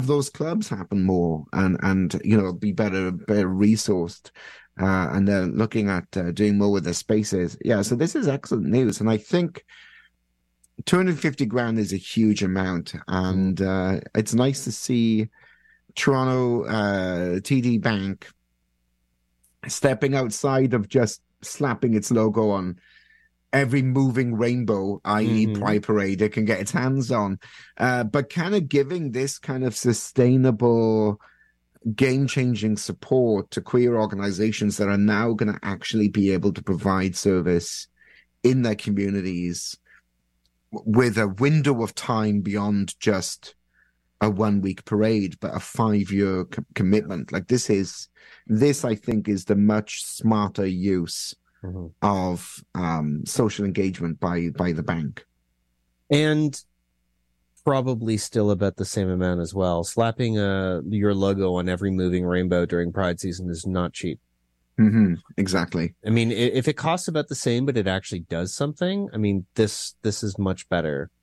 those clubs happen more and you know, be better resourced. And they're looking at doing more with their spaces. Yeah, so this is excellent news. And I think 250 grand is a huge amount. And it's nice to see Toronto TD Bank stepping outside of just slapping its logo on every moving rainbow, i.e. Pride Parade, it can get its hands on, but kind of giving this kind of sustainable, game-changing support to queer organizations that are now going to actually be able to provide service in their communities with a window of time beyond just a 1-week parade, but a 5-year commitment. Like this, I think, is the much smarter use of social engagement by the bank. And probably still about the same amount as well. Slapping your logo on every moving rainbow during Pride season is not cheap. Exactly. I mean, if it costs about the same, but it actually does something, I mean, this is much better.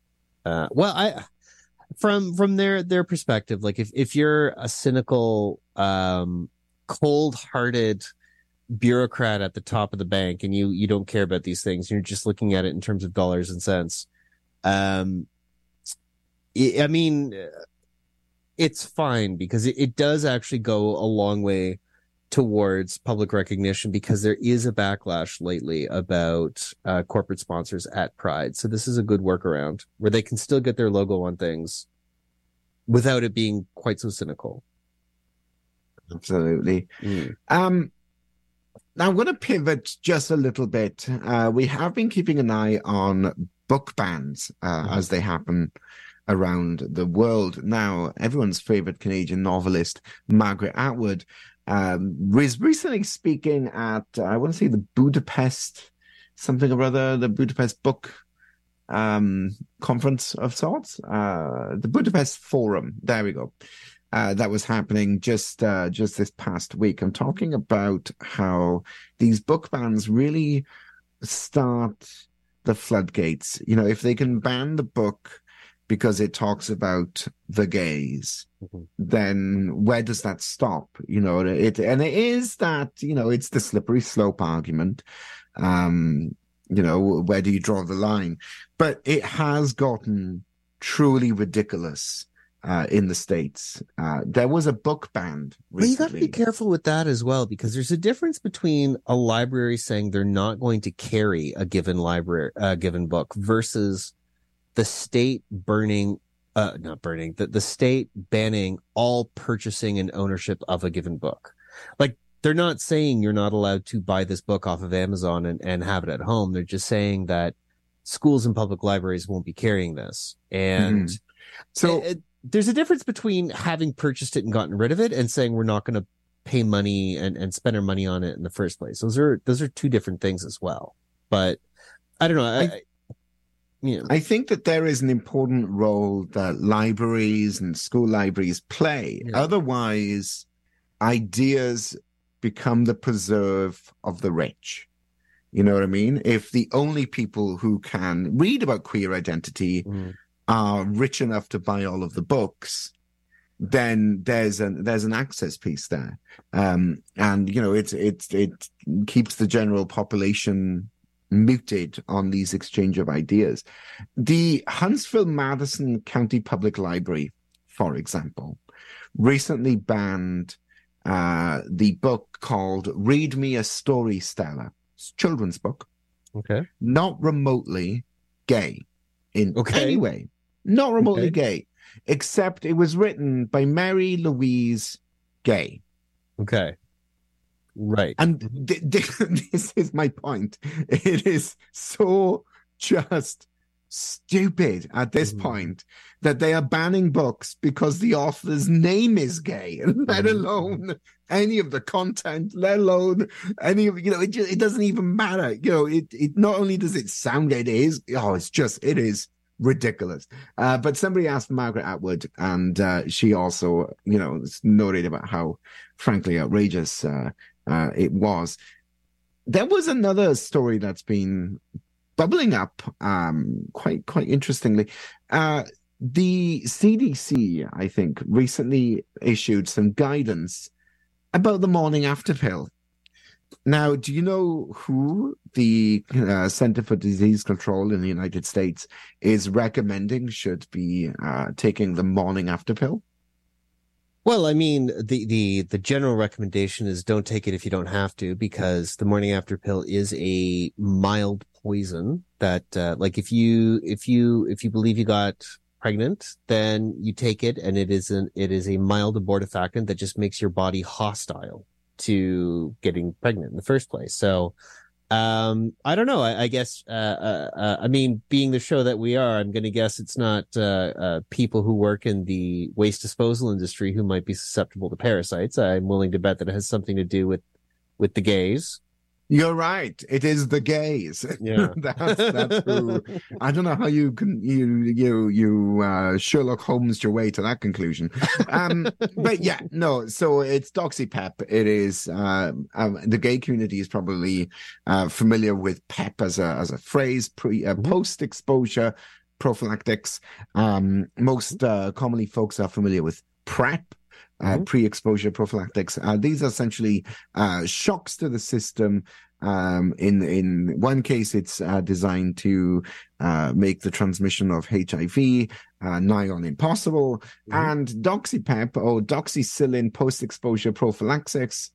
From their perspective, like if you're a cynical, cold-hearted bureaucrat at the top of the bank and you don't care about these things, you're just looking at it in terms of dollars and cents. I mean, it's fine because it does actually go a long way towards public recognition, because there is a backlash lately about corporate sponsors at Pride. So this is a good workaround where they can still get their logo on things without it being quite so cynical. Absolutely. Now I'm going to pivot just a little bit. We have been keeping an eye on book bans as they happen around the world. Now, everyone's favorite Canadian novelist, Margaret Atwood, was recently speaking at, I want to say, the Budapest something or other, the Budapest Book Conference of sorts, the Budapest Forum. There we go. That was happening just this past week. I'm talking about how these book bans really start the floodgates. You know, if they can ban the book because it talks about the gays, then where does that stop? You know, it is that, you know, it's the slippery slope argument. You know, where do you draw the line? But it has gotten truly ridiculous in the States. There was a book ban recently. But you got to be careful with that as well, because there's a difference between a library saying they're not going to carry a given book versus the state the state banning all purchasing and ownership of a given book. Like, they're not saying you're not allowed to buy this book off of Amazon and have it at home. They're just saying that schools and public libraries won't be carrying this. And so there's a difference between having purchased it and gotten rid of it and saying we're not going to pay money and spend our money on it in the first place. Those are two different things as well. But I don't know. I think that there is an important role that libraries and school libraries play. Yeah. Otherwise, ideas become the preserve of the rich. You know what I mean? If the only people who can read about queer identity are rich enough to buy all of the books, then there's an access piece there. And, you know, it keeps the general population muted on these exchange of ideas. The Huntsville-Madison County Public Library, for example, recently banned the book called Read Me a Story, Stella. It's a children's book. Okay. Not remotely gay in any way. Not remotely gay, except it was written by Mary Louise Gay. Okay. Right. And this is my point. It is so just stupid at this point that they are banning books because the author's name is gay, let alone any of the content, let alone any of, you know, it doesn't even matter. You know, it not only does it sound, it is ridiculous. But somebody asked Margaret Atwood, and she also, you know, noted about how frankly outrageous it was. There was another story that's been bubbling up quite interestingly. the CDC, I think, recently issued some guidance about the morning after pill. Now, do you know who the Center for Disease Control in the United States is recommending should be taking the morning after pill? Well, I mean, the general recommendation is don't take it if you don't have to, because the morning after pill is a mild poison that, like, if you believe you got pregnant, then you take it, and it is a mild abortifacient that just makes your body hostile to getting pregnant in the first place. So, I don't know. I guess, I mean, being the show that we are, I'm going to guess it's not, people who work in the waste disposal industry who might be susceptible to parasites. I'm willing to bet that it has something to do with the gays. You're right. It is the gays. Yeah. that's who. I don't know how you can Sherlock Holmes your way to that conclusion. But yeah, no. So it's Doxypep. It is the gay community is probably familiar with PEP as a phrase, post exposure prophylactics. Most commonly, folks are familiar with PrEP. Pre-exposure prophylactics. These are essentially shocks to the system. In one case, it's designed to make the transmission of HIV nigh on impossible. And Doxypep, or doxycycline post-exposure prophylaxis,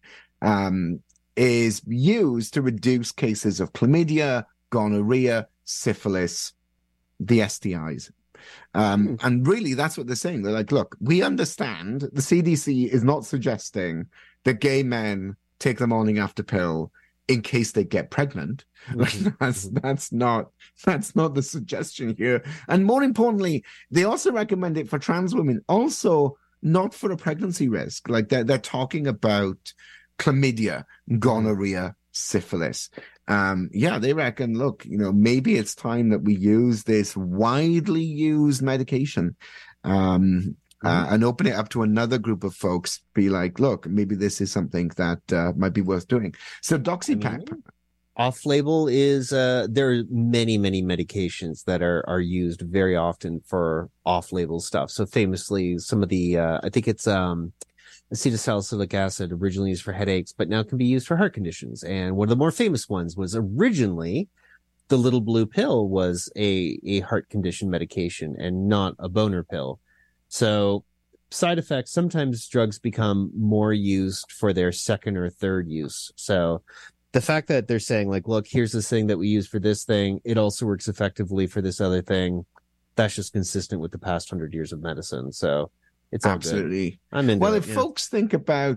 is used to reduce cases of chlamydia, gonorrhea, syphilis, the STIs. And really, that's what they're saying. They're like, look, we understand the CDC is not suggesting that gay men take the morning after pill in case they get pregnant. Like, that's not the suggestion here. And more importantly, they also recommend it for trans women, also not for a pregnancy risk. Like they're talking about chlamydia, gonorrhea, syphilis. They reckon, look, maybe it's time that we use this widely used medication and open it up to another group of folks. Be like, look, maybe this is something that might be worth doing. So Doxypep. Off-label is there are many medications that are used very often for off-label stuff. So famously, some of the I think it's acetylsalicylic acid, originally used for headaches, but now can be used for heart conditions. And one of the more famous ones was originally the little blue pill was a heart condition medication and not a boner pill. So side effects, sometimes drugs become more used for their second or third use. So the fact that they're saying, like, look, here's this thing that we use for this thing, it also works effectively for this other thing, that's just consistent with the past 100 years of medicine. So it's absolutely. I'm into if folks think about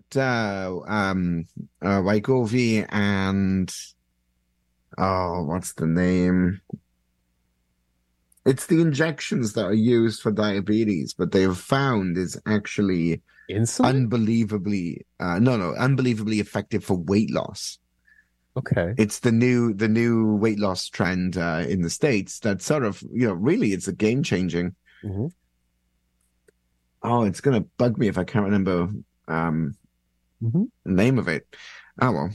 Wegovy and what's the name? It's the injections that are used for diabetes, but they have found is actually insulin? unbelievably effective for weight loss. Okay. It's the new weight loss trend in the States that sort of, really it's a game changing. Mm-hmm. Oh, it's going to bug me if I can't remember the name of it. Oh, well.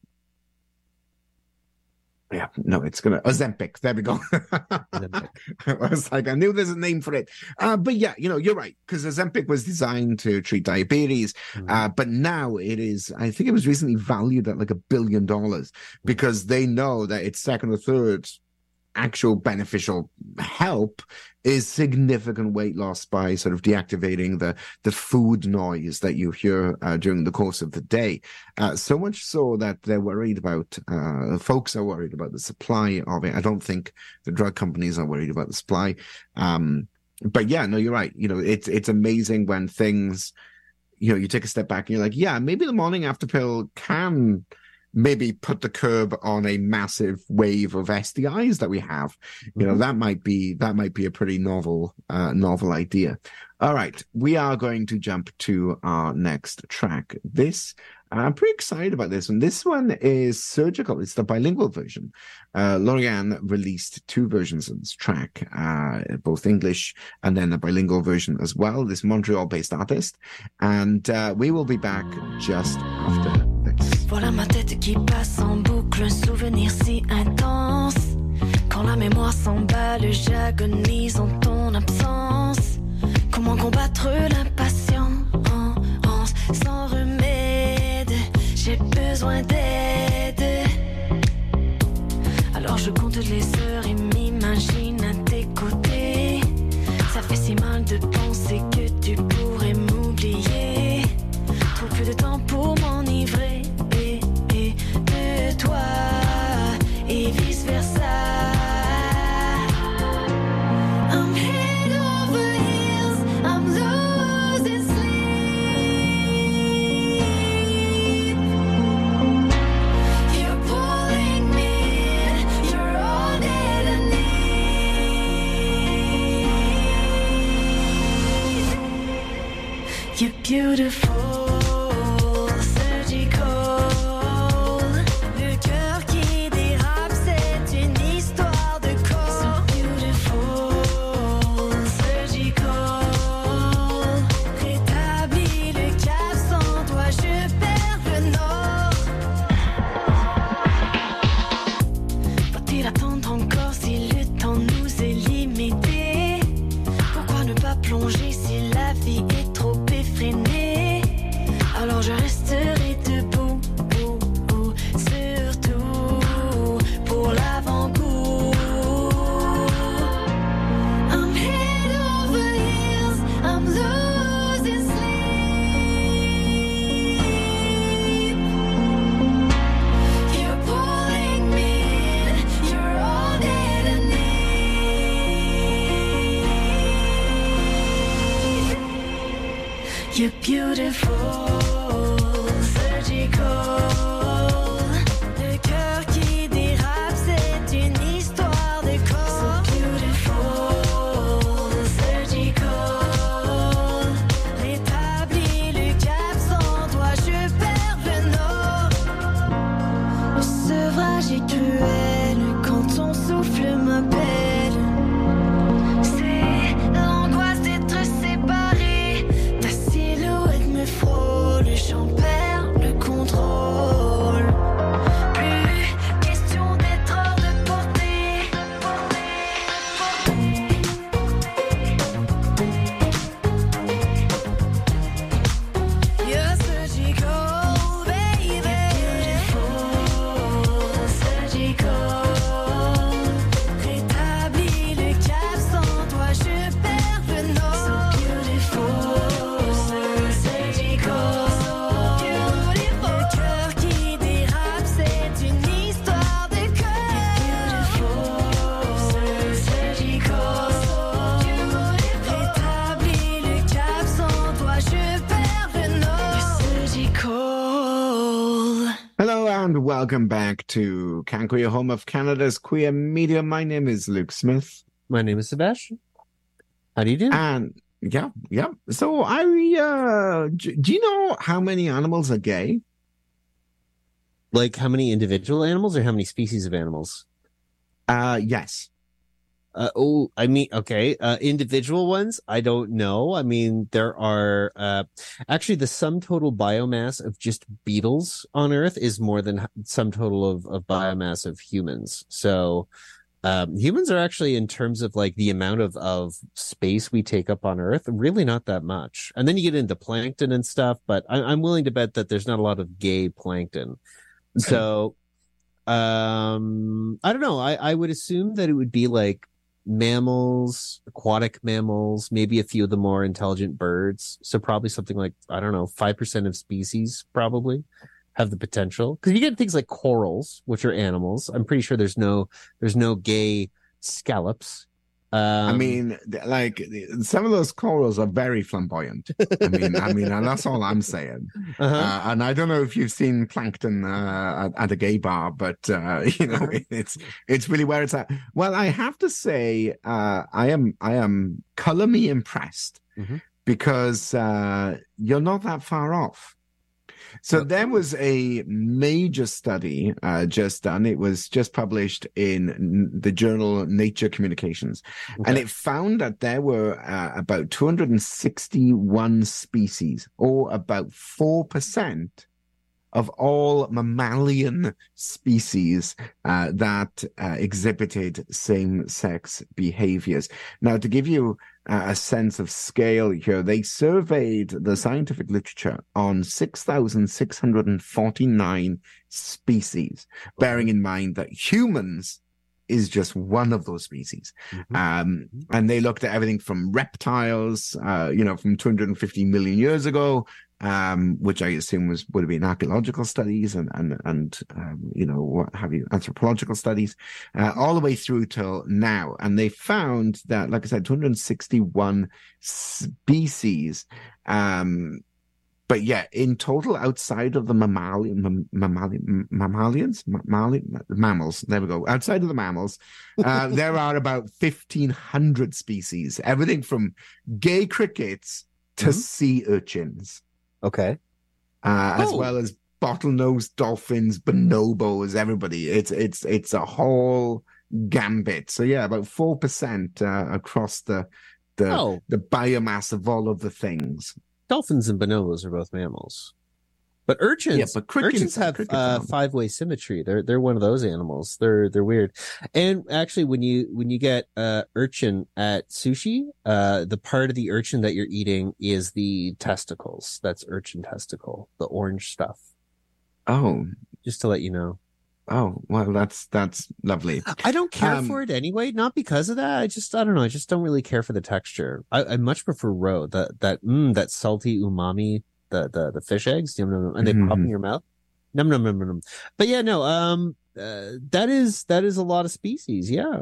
Yeah, no, it's going to... Ozempic. There we go. I was like, I knew there's a name for it. But yeah, you're right, because Ozempic was designed to treat diabetes. But now it is, I think it was recently valued at like $1 billion because they know that its second or third actual beneficial help is significant weight loss by sort of deactivating the food noise that you hear during the course of the day. So much so that they're worried about, folks are worried about the supply of it. I don't think the drug companies are worried about the supply. But yeah, no, you're right. It's amazing when things, you take a step back and you're like, yeah, maybe the morning after pill can maybe put the curb on a massive wave of STIs that we have. That might be a pretty novel idea. All right, we are going to jump to our next track. I'm pretty excited about this one. This one is Surgical. It's the bilingual version. Lauriane released 2 versions of this track, both English and then a bilingual version as well. This Montreal-based artist. And we will be back just after this. Voilà ma tête qui passe en boucle, un souvenir si intense. Quand la mémoire s'emballe, j'agonise en ton absence. Comment combattre l'impatience sans remède? J'ai besoin d'aide. Alors je compte les heures et m'imagine à tes côtés. Ça fait si mal de penser que tu pourrais m'oublier. Trop peu de temps pour m'enivrer de toi et vice versa. I'm head over heels, I'm losing sleep. You're pulling me in, you're all that I need. You're beautiful. You're beautiful, surgical. Le cœur qui dérape, c'est une histoire de corps. So beautiful, surgical. Rétablis le cap, sans toi je perds le nord. Le sevrage est cruel quand ton souffle m'appelle. C'est l'angoisse d'être séparé. Ta silhouette me frôle, j'en perds le contrôle. Plus question d'être hors de portée. You're surgical, baby. Beautiful, surgical. Rétablis le cap, sans toi je perds le nord. So beautiful, surgical. Le cœur qui dérape, c'est une histoire de cœur. Beautiful, surgical. Rétablis le cap, sans toi je perds le nord. Surgical. Hello and welcome back to Can Queer, home of Canada's queer media. My name is Luke Smith. My name is Sebastian. How do you do? And yeah. So do you know how many animals are gay? Like how many individual animals or how many species of animals? Yes. Individual ones, I don't know. I mean, there are actually the sum total biomass of just beetles on Earth is more than sum total of biomass of humans. So humans are actually, in terms of like the amount of space we take up on Earth, really not that much. And then you get into plankton and stuff, but I'm willing to bet that there's not a lot of gay plankton. So I don't know. I would assume that it would be like mammals, aquatic mammals, maybe a few of the more intelligent birds. So probably something like, I don't know, 5% of species probably have the potential. Because you get things like corals, which are animals. I'm pretty sure there's no gay scallops. I mean, like some of those corals are very flamboyant. I mean, and that's all I'm saying. And I don't know if you've seen plankton at a gay bar, but it's really where it's at. Well, I have to say, I am color me impressed because you're not that far off. So there was a major study just done. It was just published in the journal Nature Communications. Okay. And it found that there were about 261 species, or about 4% of all mammalian species that exhibited same-sex behaviors. Now, to give you a sense of scale here. They surveyed the scientific literature on 6,649 species, bearing in mind that humans is just one of those species. And they looked at everything from reptiles, from 250 million years ago, which I assume would have been archaeological studies and what have you, anthropological studies, all the way through till now. And they found that, like I said, 261 species, but yeah, in total, outside of the mammals, there we go, outside of the mammals, there are about 1,500 species, everything from gay crickets to sea urchins. Okay. As well as bottlenose dolphins, bonobos, everybody. It's a whole gambit. So yeah, about 4% across the biomass of all of the things. Dolphins and bonobos are both mammals, but urchins have five-way symmetry. They're one of those animals. They're weird. And actually, when you get urchin at sushi, the part of the urchin that you're eating is the testicles. That's urchin testicle, the orange stuff. Oh, just to let you know. Oh, well, that's lovely. I don't care for it anyway, not because of that. I don't know. I just don't really care for the texture. I much prefer roe, that salty umami, the fish eggs, yum, yum, yum, and they pop in your mouth. Num, num, num, num. But yeah, no, that is a lot of species. Yeah.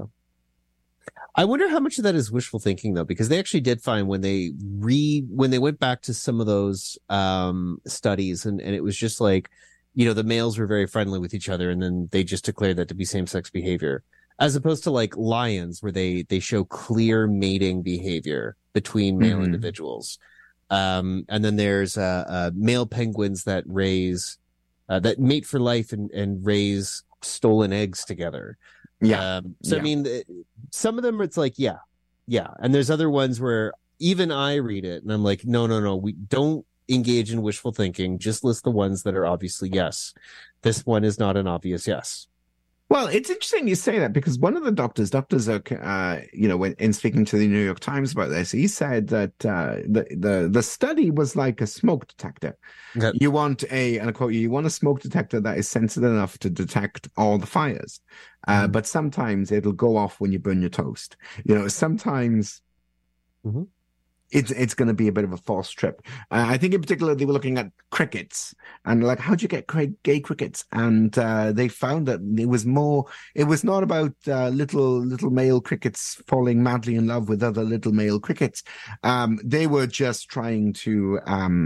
I wonder how much of that is wishful thinking though, because they actually did find when they went back to some of those studies and it was just like, the males were very friendly with each other, and then they just declared that to be same-sex behavior, as opposed to like lions, where they show clear mating behavior between male individuals. And then there's male penguins that that mate for life and raise stolen eggs together. Yeah. I mean, some of them it's like yeah, and there's other ones where even I read it and I'm like, no, we don't engage in wishful thinking. Just list the ones that are obviously yes. This one is not an obvious yes. Well, it's interesting you say that, because one of the doctors, when in speaking to the New York Times about this, he said that the study was like a smoke detector. Okay. You want and I quote you want a smoke detector that is sensitive enough to detect all the fires. But sometimes it'll go off when you burn your toast. Sometimes it's going to be a bit of a false trip. I think in particular they were looking at crickets and like, how'd you get gay crickets? And they found that it was not about little male crickets falling madly in love with other little male crickets. They were just trying to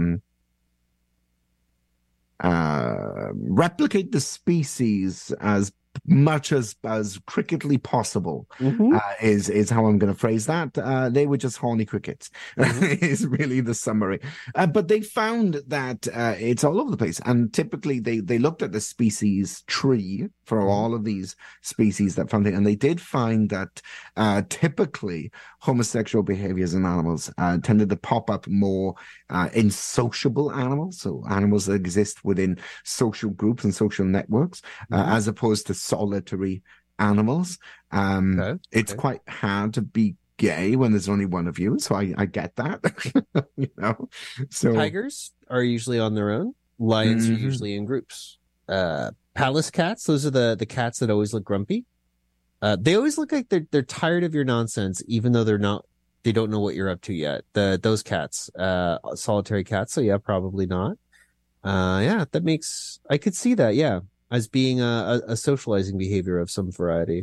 replicate the species as much as cricketly possible, is how I'm going to phrase that. They were just horny crickets, is really the summary. But they found that it's all over the place. And typically they looked at the species tree for all of these species that found it. And they did find that typically homosexual behaviors in animals tended to pop up more in sociable animals. So animals that exist within social groups and social networks, as opposed to solitary animals. It's quite hard to be gay when there's only one of you, so I get that. So tigers are usually on their own. Lions are usually in groups. Palace cats, those are the cats that always look grumpy. They always look like they're tired of your nonsense, even though they don't know what you're up to yet. Those cats, solitary cats. So yeah, probably not. I could see that. Yeah. As being a socializing behavior of some variety.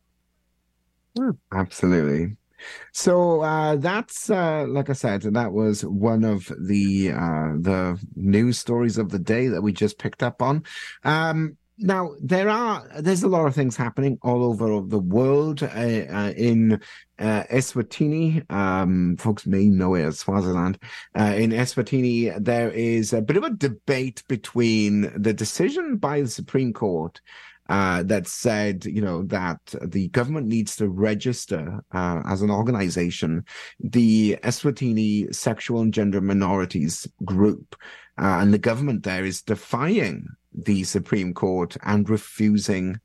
Absolutely. So that's like I said, that was one of the news stories of the day that we just picked up on. Now there's a lot of things happening all over the world in Eswatini. Folks may know it as Swaziland. In Eswatini, there is a bit of a debate between the decision by the Supreme Court that said, that the government needs to register as an organization the Eswatini Sexual and Gender Minorities Group. And the government there is defying the Supreme Court and refusing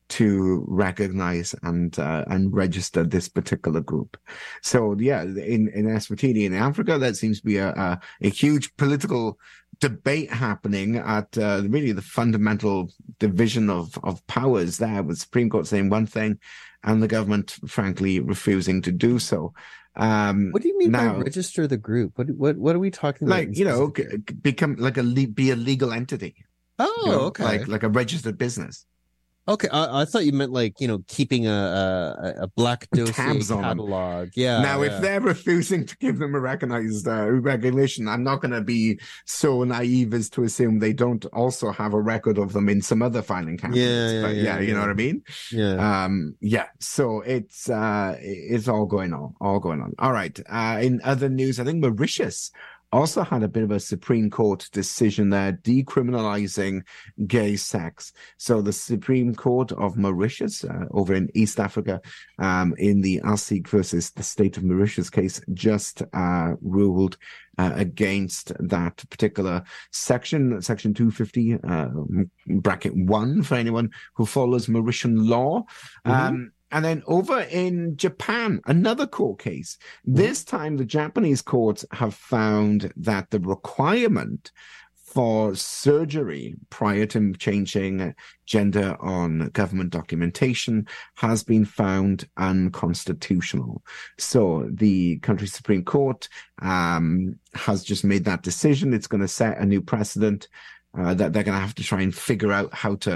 to recognize and register this particular group. So yeah, in Eswatini in Africa, that seems to be a huge political debate happening at really the fundamental division of powers there, with Supreme Court saying one thing and the government frankly refusing to do so. What do you mean by register the group? What are we talking about? Like, become like be a legal entity. Oh, okay. Like a registered business. Okay, I thought you meant like, keeping a black dossier tabs on catalog. Them. Yeah. Now, if they're refusing to give them a recognized recognition, I'm not going to be so naive as to assume they don't also have a record of them in some other filing cabinets. Yeah, you know what I mean? Yeah. So it's all going on. All right. In other news, I think Mauritius also had a bit of a Supreme Court decision there decriminalizing gay sex. So the Supreme Court of Mauritius over in East Africa in the ASIC versus the State of Mauritius case just ruled against that particular section 250 bracket 1 for anyone who follows Mauritian law. And then over in Japan, another court case. This time, the Japanese courts have found that the requirement for surgery prior to changing gender on government documentation has been found unconstitutional. So the country Supreme Court has just made that decision. It's going to set a new precedent that they're going to have to try and figure out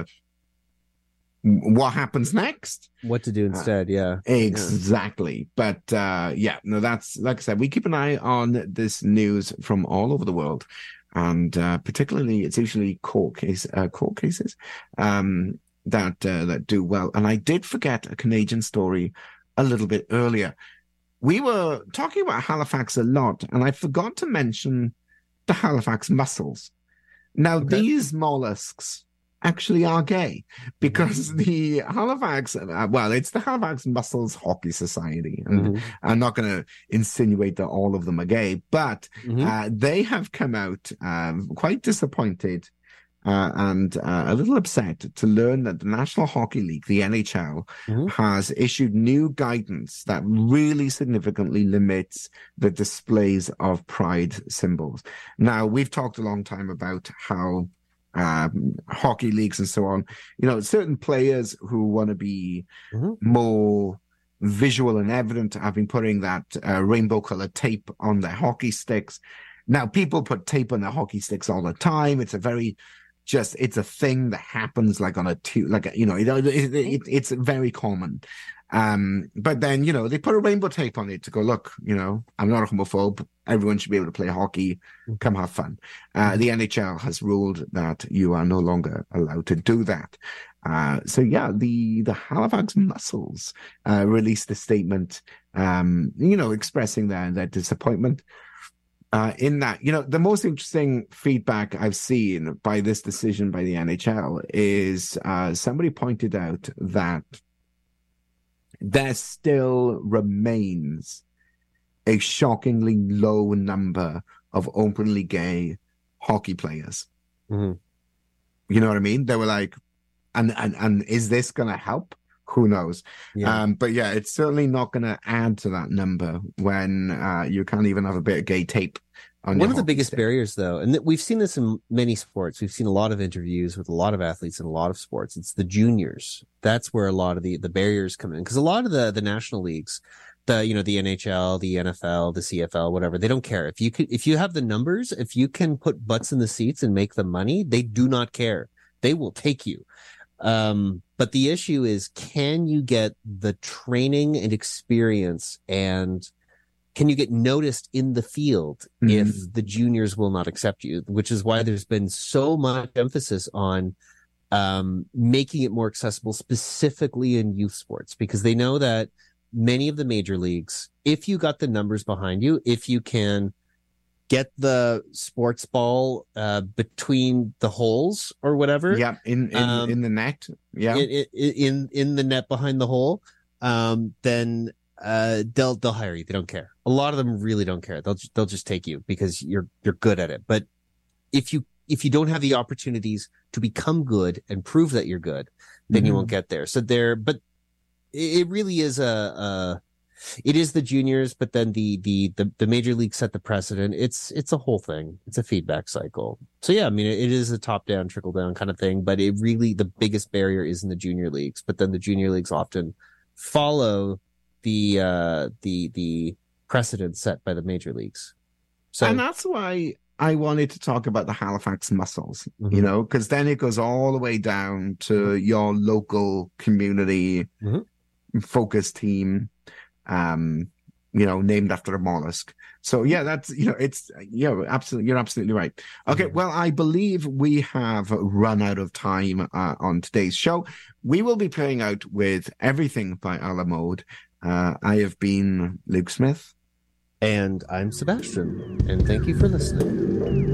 what happens next, what to do instead. Exactly. But that's, like I said, we keep an eye on this news from all over the world, and particularly it's usually court cases that do well. And I did forget a Canadian story a little bit earlier. We were talking about Halifax a lot, and I forgot to mention the Halifax mussels. Now, these mollusks actually are gay, because the Halifax, it's the Halifax Mussels Hockey Society, and I'm not going to insinuate that all of them are gay, but they have come out quite disappointed and a little upset to learn that the National Hockey League, the NHL, has issued new guidance that really significantly limits the displays of pride symbols. Now, we've talked a long time about how hockey leagues and so on, certain players who want to be more visual and evident have been putting that rainbow colored tape on their hockey sticks. Now, people put tape on their hockey sticks all the time. It's it's a thing that happens like on a tube, it's very common. But then, they put a rainbow tape on it to go, look, I'm not a homophobe. Everyone should be able to play hockey. Come have fun. The NHL has ruled that you are no longer allowed to do that. The Halifax Mussels released a statement, expressing their disappointment. In that, the most interesting feedback I've seen by this decision by the NHL is somebody pointed out that there still remains a shockingly low number of openly gay hockey players. You know what I mean? They were like, and is this going to help? Who knows? But yeah, it's certainly not going to add to that number when you can't even have a bit of gay tape on one of the biggest barriers, though, and we've seen this in many sports. We've seen a lot of interviews with a lot of athletes in a lot of sports. It's the juniors. That's where a lot of the barriers come in, because a lot of the national leagues, the NHL, the NFL, the CFL, whatever, they don't care. If you have the numbers, if you can put butts in the seats and make them money, they do not care. They will take you. But the issue is, can you get the training and experience, and can you get noticed in the field if the juniors will not accept you? Which is why there's been so much emphasis on making it more accessible, specifically in youth sports, because they know that many of the major leagues, if you got the numbers behind you, if you can get the sports ball between the holes or whatever, in the net, in the net behind the hole, then they'll hire you. They don't care. A lot of them really don't care. They'll just take you because you're good at it. But if if you don't have the opportunities to become good and prove that you're good, then you won't get there. So but it really is it is the juniors, but then the major league set the precedent. It's a whole thing. It's a feedback cycle. So yeah, I mean, it is a top down, trickle down kind of thing, but it really, the biggest barrier is in the junior leagues, but then the junior leagues often follow the precedent set by the major leagues. So, and that's why I wanted to talk about the Halifax Muscles, you know, because then it goes all the way down to your local community focused team, you know, named after a mollusk. So yeah, that's, you know, it's, you're absolutely right. Okay, well, I believe we have run out of time on today's show. We will be playing out with Everything by a la Mode. I have been Luke Smith. And I'm Sebastian. And thank you for listening.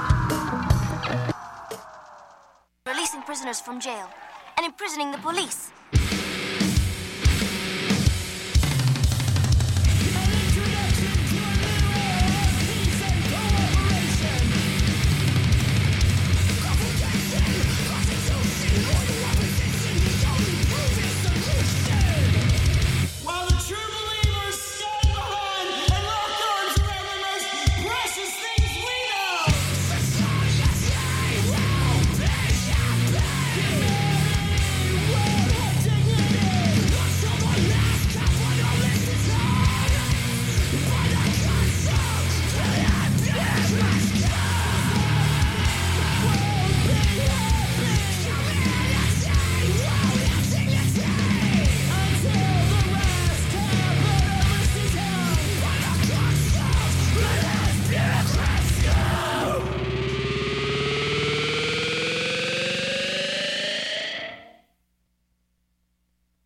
From jail and imprisoning the police.